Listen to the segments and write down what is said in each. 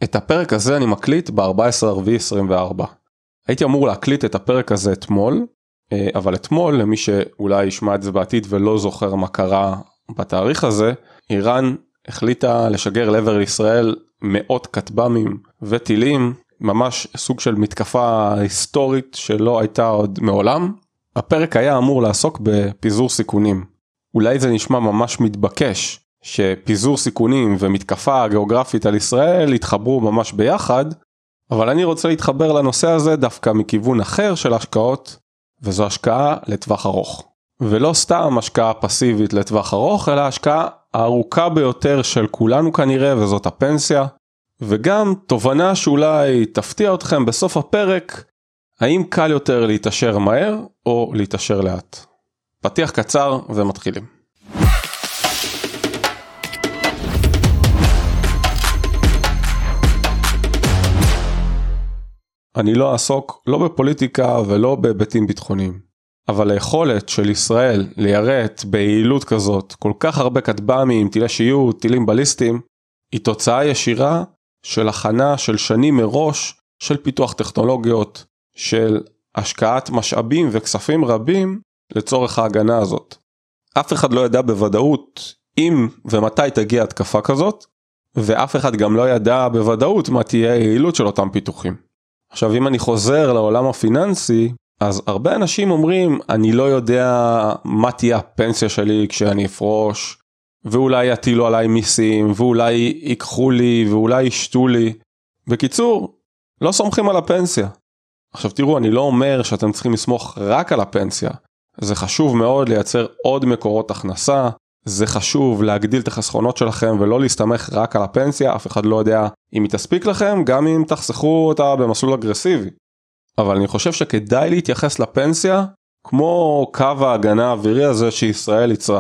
את הפרק הזה אני מקליט ב-14/4/24. הייתי אמור להקליט את הפרק הזה אתמול, אבל אתמול, למי שאולי ישמע את זה בעתיד ולא זוכר מה קרה בתאריך הזה, איראן החליטה לשגר לעבר ישראל מאות כטב"מים וטילים, ממש סוג של מתקפה היסטורית שלא הייתה עוד מעולם. הפרק היה אמור לעסוק בפיזור סיכונים. אולי זה נשמע ממש מתבקש שפיזור סיכונים ומתקפה גיאוגרפית על ישראל יתחברו ממש ביחד, אבל אני רוצה להתחבר לנושא הזה דווקא מכיוון אחר של השקעות, וזו השקעה לטווח ארוך. ולא סתם השקעה פסיבית לטווח ארוך, אלא השקעה הארוכה ביותר של כולנו כנראה, וזאת הפנסיה. וגם תובנה שאולי תפתיע אתכם בסוף הפרק, האם קל יותר להתאשר מהר או להתאשר לאט. פתיח קצר ומתחילים. אני לא אעסוק לא בפוליטיקה ולא בהיבטים ביטחוניים, אבל היכולת של ישראל ליירט ביעילות כזאת כל כך הרבה כטב"מים, טילי שיוט, טילים בליסטיים, היא תוצאה ישירה של הכנה של שנים מראש, של פיתוח טכנולוגיות, של השקעת משאבים וכספים רבים לצורך ההגנה הזאת. אף אחד לא ידע בוודאות אם ומתי תגיע התקפה כזאת, ואף אחד גם לא ידע בוודאות מה תהיה היעילות של אותם פיתוחים. עכשיו אם אני חוזר לעולם הפיננסי, אז הרבה אנשים אומרים, אני לא יודע מה תהיה הפנסיה שלי כשאני אפרוש, ואולי יטילו עליי מיסים, ואולי ייקחו לי, ואולי ישתו לי. בקיצור, לא סומכים על הפנסיה. עכשיו תראו, אני לא אומר שאתם צריכים לסמוך רק על הפנסיה. זה חשוב מאוד לייצר עוד מקורות הכנסה, זה חשוב להגדיל את החסכונות שלכם ולא להסתמך רק על הפנסיה, אף אחד לא יודע אם היא תספיק לכם, גם אם תחסכו אותה במסלול אגרסיבי. אבל אני חושב שכדאי להתייחס לפנסיה כמו קו ההגנה האווירי הזה שישראל יצרה.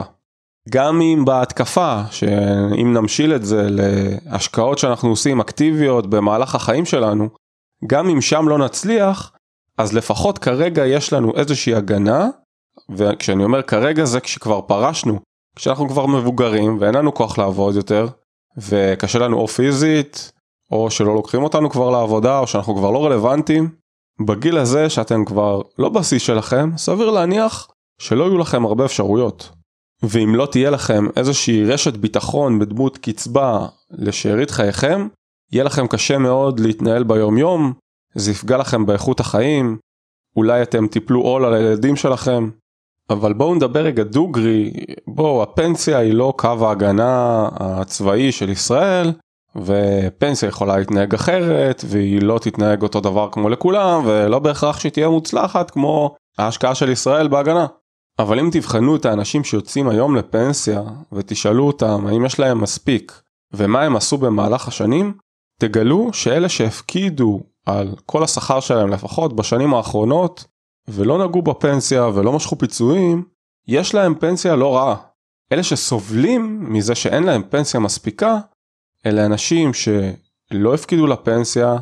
גם אם בהתקפה, שאם נמשיל את זה להשקעות שאנחנו עושים אקטיביות במהלך החיים שלנו, גם אם שם לא נצליח, אז לפחות כרגע יש לנו איזושהי הגנה, וכשאני אומר כרגע זה כשכבר פרשנו, כשאנחנו כבר מבוגרים ואין לנו כוח לעבוד יותר, וקשה לנו או פיזית, או שלא לוקחים אותנו כבר לעבודה, או שאנחנו כבר לא רלוונטיים, בגיל הזה שאתם כבר לא בשיא שלכם, סביר להניח שלא יהיו לכם הרבה אפשרויות. ואם לא תהיה לכם איזושהי רשת ביטחון בדמות קצבה לשארית חייכם, יהיה לכם קשה מאוד להתנהל ביום יום, זה יפגע לכם באיכות החיים, אולי אתם תיפלו עול על הילדים שלכם, אבל בואו נדבר רגע דוגרי, הפנסיה היא לא קו ההגנה הצבאי של ישראל, ופנסיה יכולה להתנהג אחרת, והיא לא תתנהג אותו דבר כמו לכולם, ולא בהכרח שהיא תהיה מוצלחת כמו ההשקעה של ישראל בהגנה. אבל אם תבחנו את האנשים שיוצאים היום לפנסיה, ותשאלו אותם האם יש להם מספיק, ומה הם עשו במהלך השנים, תגלו שאלה שהפקידו על כל השכר שלהם לפחות בשנים האחרונות, ולא נגעו בפנסיה ולא משכו פיצויים, יש להם פנסיה לא רעה. אלה שסובלים מזה שאין להם פנסיה מספיקה, אלה אנשים שלא הפקידו לפנסיה,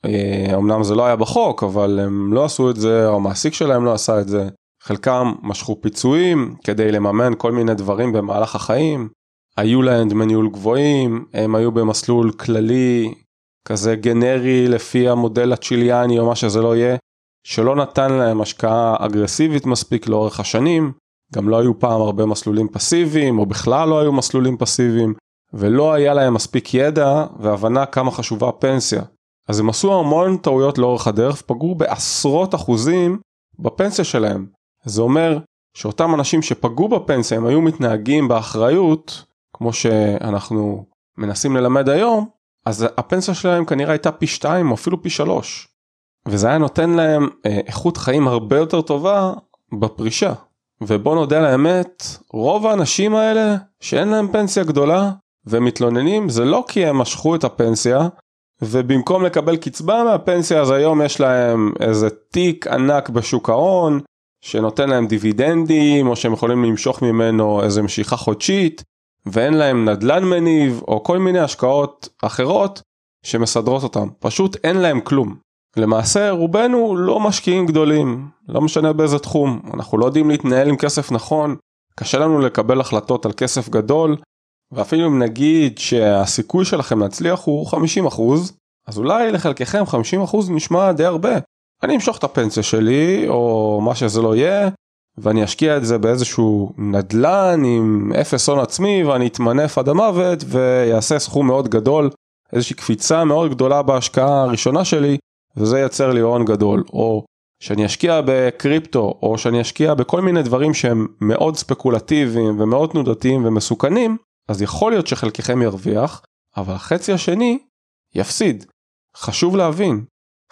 אמנם זה לא היה בחוק, אבל הם לא עשו את זה, או המעסיק שלהם לא עשה את זה. חלקם משכו פיצויים כדי לממן כל מיני דברים במהלך החיים, היו להם דמי ניהול גבוהים, הם היו במסלול כללי, כזה גנרי לפי המודל הצ'יליאני או מה שזה לא יהיה, שלא נתן להם השקעה אגרסיבית מספיק לאורך השנים, גם לא היו פעם הרבה מסלולים פסיביים, או בכלל לא היו מסלולים פסיביים, ולא היה להם מספיק ידע והבנה כמה חשובה הפנסיה. אז הם עשו המון טעויות לאורך הדרך, פגעו בעשרות אחוזים בפנסיה שלהם. זה אומר שאותם אנשים שפגעו בפנסיה, הם היו מתנהגים באחריות, כמו שאנחנו מנסים ללמד היום, אז הפנסיה שלהם כנראה הייתה פי 2 או אפילו פי 3. וזה היה נותן להם איכות חיים הרבה יותר טובה בפרישה. ובוא נודה לאמת, רוב האנשים האלה שאין להם פנסיה גדולה ומתלוננים, זה לא כי הם משכו את הפנסיה, ובמקום לקבל קצבה מהפנסיה, אז היום יש להם איזה תיק ענק בשוק ההון, שנותן להם דיבידנדים, או שהם יכולים למשוך ממנו איזה משיכה חודשית, ואין להם נדל"ן מניב, או כל מיני השקעות אחרות שמסדרות אותם. פשוט אין להם כלום. למעשה רובנו לא משקיעים גדולים, לא משנה באיזה תחום, אנחנו לא יודעים להתנהל עם כסף נכון, קשה לנו לקבל החלטות על כסף גדול, ואפילו אם נגיד שהסיכוי שלכם להצליח הוא 50%, אז אולי לחלקכם 50% נשמע די הרבה. אני אמשוך את הפנסיה שלי, או מה שזה לא יהיה, ואני אשקיע את זה באיזשהו נדלן עם אפס הון עצמי, ואני אתמנף עד המוות, ויעשה סכום מאוד גדול, איזושהי קפיצה מאוד גדולה בהשקעה הראשונה שלי, וזה ייצר לי הון גדול. או שאני אשקיע בקריפטו, או שאני אשקיע בכל מיני דברים שהם מאוד ספקולטיביים, ומאוד תנודתיים ומסוכנים, אז יכול להיות שחלקכם ירוויח, אבל החצי השני יפסיד. חשוב להבין,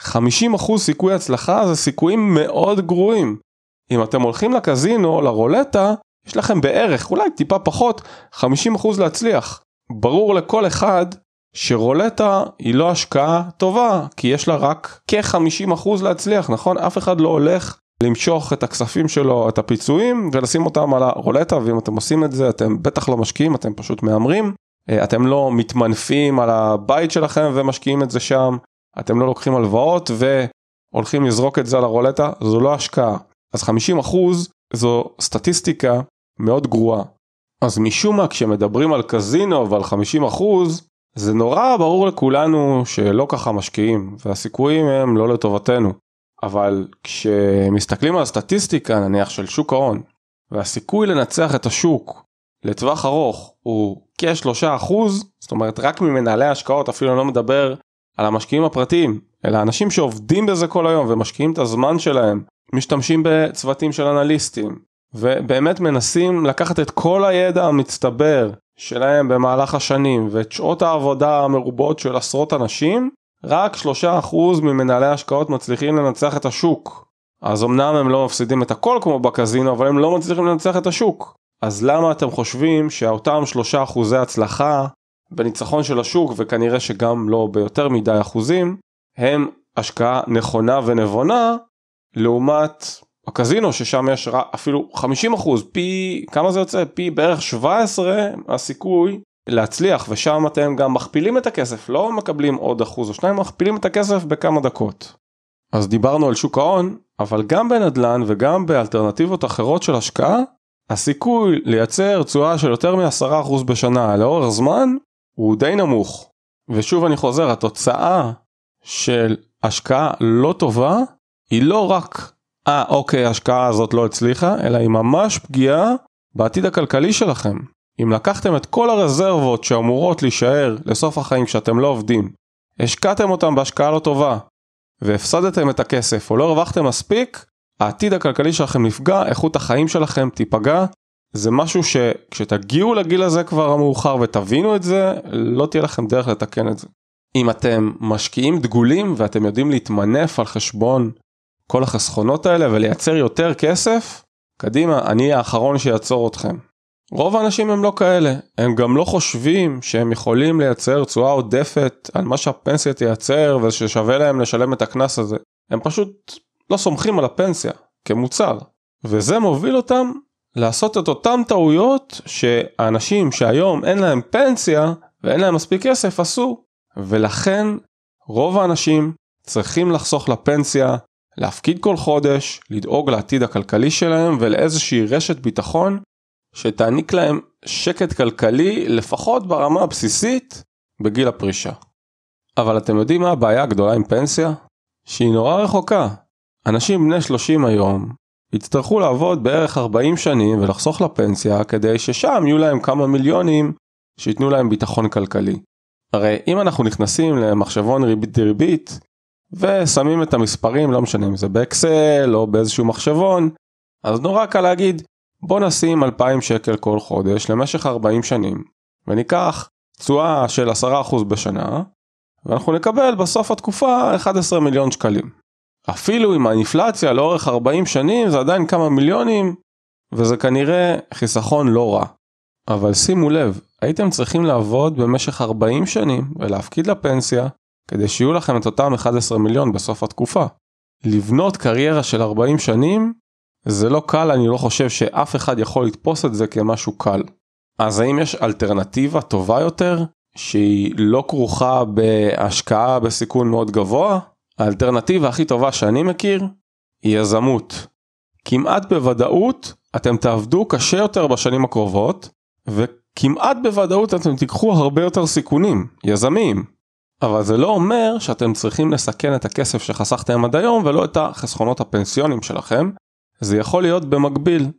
50% סיכוי הצלחה זה סיכויים מאוד גרועים. אם אתם הולכים לקזינו, לרולטה, יש לכם בערך, אולי טיפה פחות, 50% להצליח. ברור לכל אחד שרולטה היא לא השקעה טובה, כי יש לה רק כ-50% להצליח, נכון? אף אחד לא הולך למשוך את הכספים שלו, את הפיצויים, ולשים אותם על הרולטה, ואם אתם עושים את זה, אתם בטח לא משקיעים, אתם פשוט מאמרים, אתם לא מתמנפים על הבית שלכם ומשקיעים את זה שם, אתם לא לוקחים הלוואות והולכים לזרוק את זה על הרולטה, זו לא השקעה. אז 50% זו סטטיסטיקה מאוד גרועה. אז משום מה כשמדברים על קזינו ועל 50%, זה נורא ברור לכולנו שלא ככה משקיעים, והסיכויים הם לא לטובתנו. אבל כשמסתכלים על הסטטיסטיקה נניח של שוק ההון, והסיכוי לנצח את השוק לטווח ארוך הוא כ-3%, זאת אומרת רק ממנהלי ההשקעות, אפילו לא מדבר על המשקיעים הפרטיים, אלא אנשים שעובדים בזה כל היום ומשקיעים את הזמן שלהם, משתמשים בצוותים של אנליסטים, ובאמת מנסים לקחת את כל הידע המצטבר שלהם במהלך השנים, ואת שעות העבודה המרובות של עשרות אנשים, רק 3% ממנהלי ההשקעות מצליחים לנצח את השוק. אז אמנם הם לא מפסידים את הכל כמו בקזינו, אבל הם לא מצליחים לנצח את השוק. אז למה אתם חושבים שאותם 3% הצלחה בניצחון של השוק, וכנראה שגם לא ביותר מדי אחוזים, הם השקעה נכונה ונבונה, לעומת הקזינו ששם יש אפילו 50%, פי, כמה זה יוצא? פי בערך 17 הסיכוי להצליח, ושם אתם גם מכפילים את הכסף, לא מקבלים עוד 1% או 2%, מכפילים את הכסף בכמה דקות. אז דיברנו על שוק ההון, אבל גם בנדל"ן וגם באלטרנטיבות אחרות של השקעה, הסיכוי לייצר תשואה של יותר מ10% בשנה לאורך זמן, הוא די נמוך. ושוב אני חוזר, התוצאה של השקעה לא טובה, היא לא רק, אוקיי, ההשקעה הזאת לא הצליחה, אלא היא ממש פגיעה בעתיד הכלכלי שלכם. אם לקחתם את כל הרזרבות שאמורות להישאר לסוף החיים כשאתם לא עובדים, השקעתם אותם בהשקעה לא טובה, והפסדתם את הכסף או לא הרווחתם מספיק, העתיד הכלכלי שלכם נפגע, איכות החיים שלכם תיפגע, זה משהו שכשתגיעו לגיל הזה כבר המאוחר ותבינו את זה, לא תהיה לכם דרך לתקן את זה. אם אתם משקיעים דגולים ואתם יודעים להתמנף על חשבון כל החסכונות האלה ולייצר יותר כסף, קדימה, אני האחרון שיעצור אתכם. רוב האנשים הם לא כאלה, הם גם לא חושבים שהם יכולים לייצר תשואה עודפת על מה שהפנסיה תייצר וששווה להם לשלם את הכנס הזה. הם פשוט לא סומכים על הפנסיה כמוצר, וזה מוביל אותם לעשות את אותם טעויות שהאנשים שהיום אין להם פנסיה ואין להם מספיק כסף עשו, ולכן רוב האנשים צריכים לחסוך לפנסיה, להפקיד כל חודש, לדאוג לעתיד הכלכלי שלהם ולאיזושהי רשת ביטחון שתעניק להם שקט כלכלי לפחות ברמה הבסיסית בגיל הפרישה. אבל אתם יודעים מה הבעיה הגדולה עם פנסיה? שהיא נורא רחוקה. אנשים בני 30 היום יצטרכו לעבוד בערך 40 שנים ולחסוך לפנסיה כדי ששם יהיו להם כמה מיליונים שיתנו להם ביטחון כלכלי. הרי אם אנחנו נכנסים למחשבון ריבית ושמים את המספרים, לא משנה אם זה באקסל או באיזשהו מחשבון, אז נורא קל להגיד בוא נשים 2,000 שקל כל חודש למשך 40 שנים וניקח תשואה של 10% בשנה ואנחנו נקבל בסוף התקופה 11 מיליון שקלים. אפילו עם האינפלציה לאורך 40 שנים זה עדיין כמה מיליונים וזה כנראה חיסכון לא רע. אבל שימו לב, הייתם צריכים לעבוד במשך 40 שנים ולהפקיד לפנסיה כדי שיהיו לכם את אותם 11 מיליון בסוף התקופה. לבנות קריירה של 40 שנים זה לא קל, אני לא חושב שאף אחד יכול לתפוס את זה כמשהו קל. אז האם יש אלטרנטיבה טובה יותר שהיא לא כרוכה בהשקעה בסיכון מאוד גבוה? האלטרנטיבה הכי טובה שאני מכיר היא יזמות. כמעט בוודאות אתם תעבדו קשה יותר בשנים הקרובות, וכמעט בוודאות אתם תיקחו הרבה יותר סיכונים, יזמיים. אבל זה לא אומר שאתם צריכים לסכן את הכסף שחסכתם עד היום ולא את החסכונות הפנסיונים שלכם. זה יכול להיות במקביל.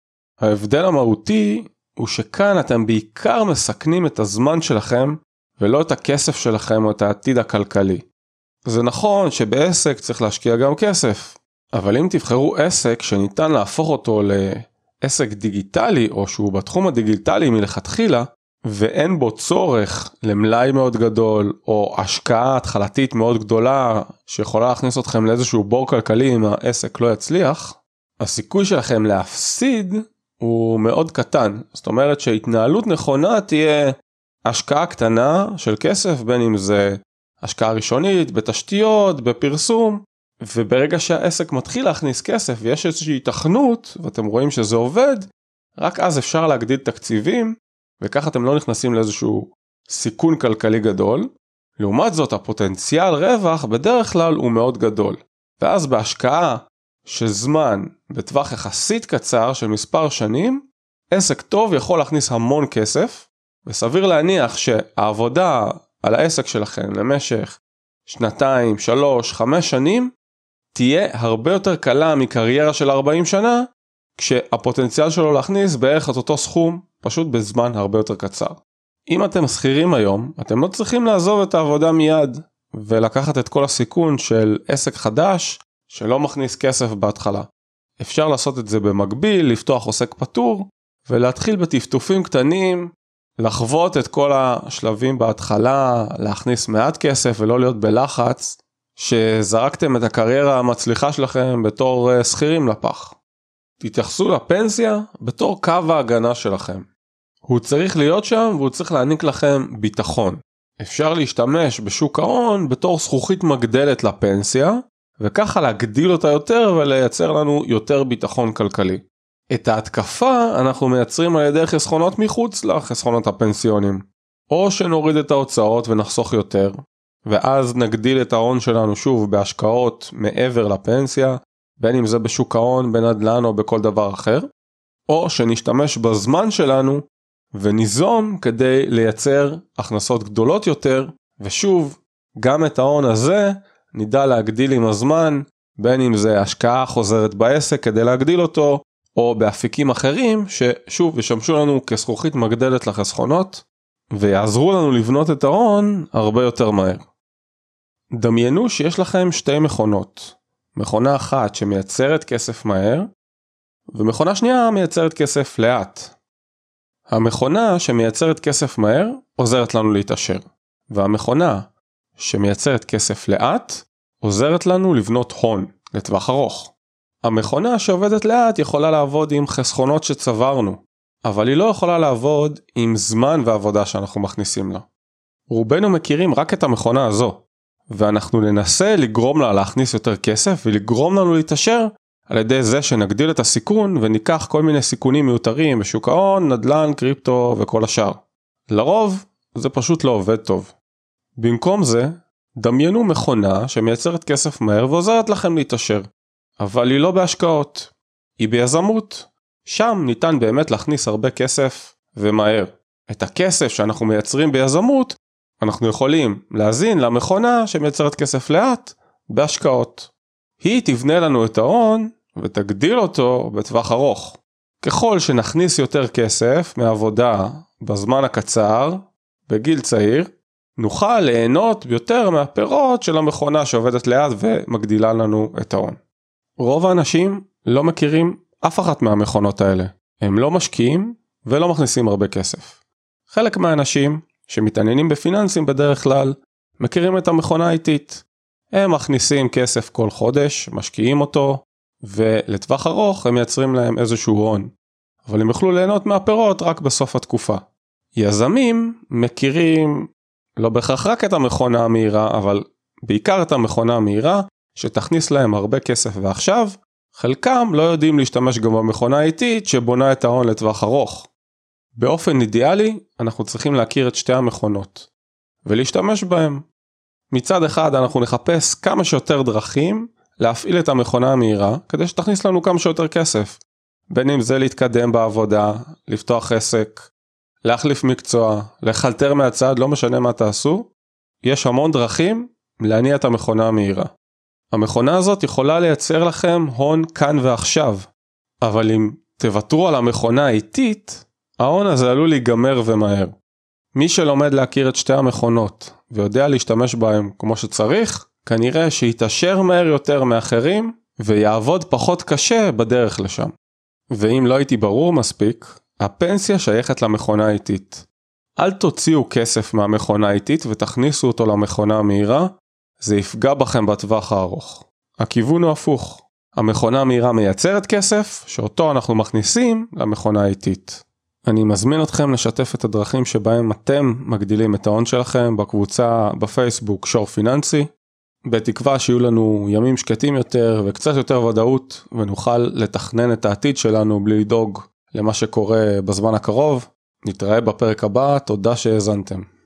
ההבדל המהותי הוא שכאן אתם בעיקר מסכנים את הזמן שלכם ולא את הכסף שלכם או את העתיד הכלכלי. זה נכון שבעסק צריך להשקיע גם כסף, אבל אם תבחרו עסק שניתן להפוך אותו לעסק דיגיטלי או שהוא בתחום הדיגיטלי מלכתחילה, ואין בו צורך למלאי מאוד גדול או השקעה התחלתית מאוד גדולה שיכולה להכניס אתכם לאיזשהו בור כלכלי אם העסק לא יצליח, הסיכוי שלכם להפסיד הוא מאוד קטן. זאת אומרת שהתנהלות נכונה תהיה השקעה קטנה של כסף, בין אם זה השקעה ראשונית, בתשתיות, בפרסום, וברגע שהעסק מתחיל להכניס כסף ויש איזושהי התכנות ואתם רואים שזה עובד, רק אז אפשר להגדיל תקציבים, וכך אתם לא נכנסים לאיזשהו סיכון כלכלי גדול. לעומת זאת הפוטנציאל רווח בדרך כלל הוא מאוד גדול, ואז בהשקעה של זמן בטווח יחסית קצר של מספר שנים, עסק טוב יכול להכניס המון כסף, וסביר להניח שהעבודה על העסק שלכם למשך 2, 3, 5 שנים, תהיה הרבה יותר קלה מקריירה של 40 שנה, כשהפוטנציאל שלו להכניס בערך את אותו סכום, פשוט בזמן הרבה יותר קצר. אם אתם שכירים היום, אתם לא צריכים לעזוב את העבודה מיד, ולקחת את כל הסיכון של עסק חדש, שלא מכניס כסף בהתחלה. אפשר לעשות את זה במקביל, לפתוח עוסק פטור, ולהתחיל בטפטופים קטנים, לחוות את כל השלבים בהתחלה, להכניס מעט כסף ולא להיות בלחץ, שזרקתם את הקריירה המצליחה שלכם בתור שכירים לפח. תתייחסו לפנסיה בתור קו ההגנה שלכם. הוא צריך להיות שם והוא צריך להעניק לכם ביטחון. אפשר להשתמש בשוק ההון בתור זכוכית מגדלת לפנסיה, וככה להגדיל אותה יותר ולייצר לנו יותר ביטחון כלכלי. את ההתקפה אנחנו מייצרים על ידי חסכונות מחוץ לחסכונות הפנסיונים. או שנוריד את ההוצאות ונחסוך יותר, ואז נגדיל את ההון שלנו שוב בהשקעות מעבר לפנסיה, בין אם זה בשוק ההון, בנדל"ן או בכל דבר אחר, או שנשתמש בזמן שלנו וניזום כדי לייצר הכנסות גדולות יותר, ושוב, גם את ההון הזה נדע להגדיל עם הזמן, בין אם זה השקעה חוזרת בעסק כדי להגדיל אותו, או באפיקים אחרים ששוב ישמשו לנו כזכוכית מגדלת לחסכונות, ויעזרו לנו לבנות את ההון הרבה יותר מהר. דמיינו שיש לכם שתי מכונות. מכונה אחת שמייצרת כסף מהר, ומכונה שנייה מייצרת כסף לאט. המכונה שמייצרת כסף מהר עוזרת לנו להתעשר, והמכונה שמייצרת כסף לאט עוזרת לנו לבנות הון לטווח ארוך. המכונה שעובדת לאט יכולה לעבוד עם חסכונות שצברנו, אבל היא לא יכולה לעבוד עם זמן ועבודה שאנחנו מכניסים לה. רובנו מכירים רק את המכונה הזו, ואנחנו ננסה לגרום לה להכניס יותר כסף ולגרום לנו להתעשר על ידי זה שנגדיל את הסיכון וניקח כל מיני סיכונים מיותרים בשוק ההון, נדל"ן, קריפטו וכל השאר. לרוב זה פשוט לא עובד טוב. במקום זה, דמיינו מכונה שמייצרת כסף מהר ועוזרת לכם להתעשר, אבל היא לא בהשקעות, היא ביזמות. שם ניתן באמת להכניס הרבה כסף ומהר. את הכסף שאנחנו מייצרים ביזמות, אנחנו יכולים להזין למכונה שמייצרת כסף לאט בהשקעות. היא תבנה לנו את ההון ותגדיל אותו בטווח ארוך. ככל שנכניס יותר כסף מעבודה בזמן הקצר, בגיל צעיר, נוכל ליהנות יותר מהפירות של המכונה שעובדת לאט ומגדילה לנו את ההון. רוב האנשים לא מכירים אף אחת מהמכונות האלה. הם לא משקיעים ולא מכניסים הרבה כסף. חלק מהאנשים שמתעניינים בפיננסים בדרך כלל מכירים את המכונה האיטית. הם מכניסים כסף כל חודש, משקיעים אותו, ולטווח ארוך הם מייצרים להם איזשהו הון. אבל הם יוכלו ליהנות מהפירות רק בסוף התקופה. יזמים מכירים לא בהכרח רק את המכונה המהירה, אבל בעיקר את המכונה המהירה, שתכניס להם הרבה כסף ועכשיו, חלקם לא יודעים להשתמש גם במכונה האיטית שבונה את ההון לטווח ארוך. באופן אידיאלי, אנחנו צריכים להכיר את שתי המכונות, ולהשתמש בהם. מצד אחד אנחנו נחפש כמה שיותר דרכים להפעיל את המכונה המהירה, כדי שתכניס לנו כמה שיותר כסף. בין אם זה להתקדם בעבודה, לפתוח עסק, להחליף מקצוע, לחלטר מהצד, לא משנה מה תעשו, יש המון דרכים להניע את המכונה המהירה. המכונה הזאת יכולה לייצר לכם הון כאן ועכשיו, אבל אם תוותרו על המכונה האיטית, ההון הזה עלול להיגמר ומהר. מי שלומד להכיר את שתי המכונות ויודע להשתמש בהם כמו שצריך, כנראה שיתעשר מהר יותר מאחרים ויעבוד פחות קשה בדרך לשם. ואם לא הייתי ברור מספיק, הפנסיה שייכת למכונה האיטית. אל תוציאו כסף מהמכונה האיטית ותכניסו אותו למכונה המהירה, זה יפגע בכם בטווח הארוך. הכיוון הוא הפוך. המכונה המהירה מייצרת כסף, שאותו אנחנו מכניסים למכונה האיטית. אני מזמין אתכם לשתף את הדרכים שבהם אתם מגדילים את ההון שלכם בקבוצה בפייסבוק שור פיננסי, בתקווה שיהיו לנו ימים שקטים יותר וקצת יותר ודאות, ונוכל לתכנן את העתיד שלנו בלי לדאוג למה שקורה בזמן הקרוב. נתראה בפרק הבא, תודה שהאזנתם.